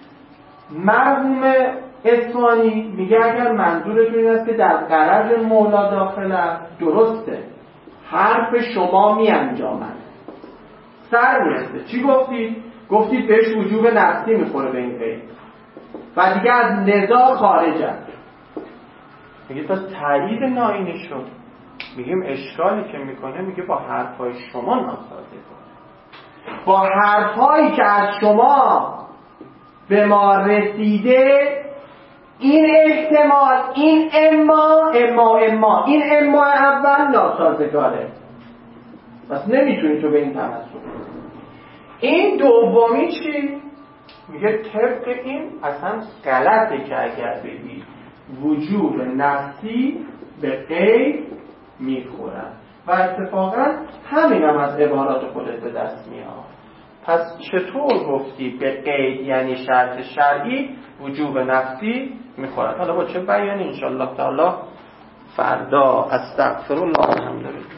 S3: مرحوم اصفهانی میگه اگر منظورتون این است که در غرض مولا داخل است، درسته، حرف شما میانجامد، سر میرسه. چی گفتید؟ گفتید بهش وجوب نفسی میخوره به این قید و دیگه از نزاع خارجه. میگه تا تایید ناینی شد. میگیم اشکالی که میکنه، میگه با حرفای شما ناسازگاره، با حرفایی که از شما به ما رسیده این احتمال، این اما این اما اول ناسازگاره، بس نمیتونی تو به این تمسک. این دومی چی؟ میگه طبق این اصلا غلطه که اگر بگی وجوب نفسی به قید میخورن و اتفاقا همین هم از عبارات خودت به دست میاد. پس چطور گفتی به قید یعنی شرط شرعی وجوب نفسی میخورن؟ حالا با چه بیانی انشاءالله تعالی فردا. استغفر الله الحمدلله.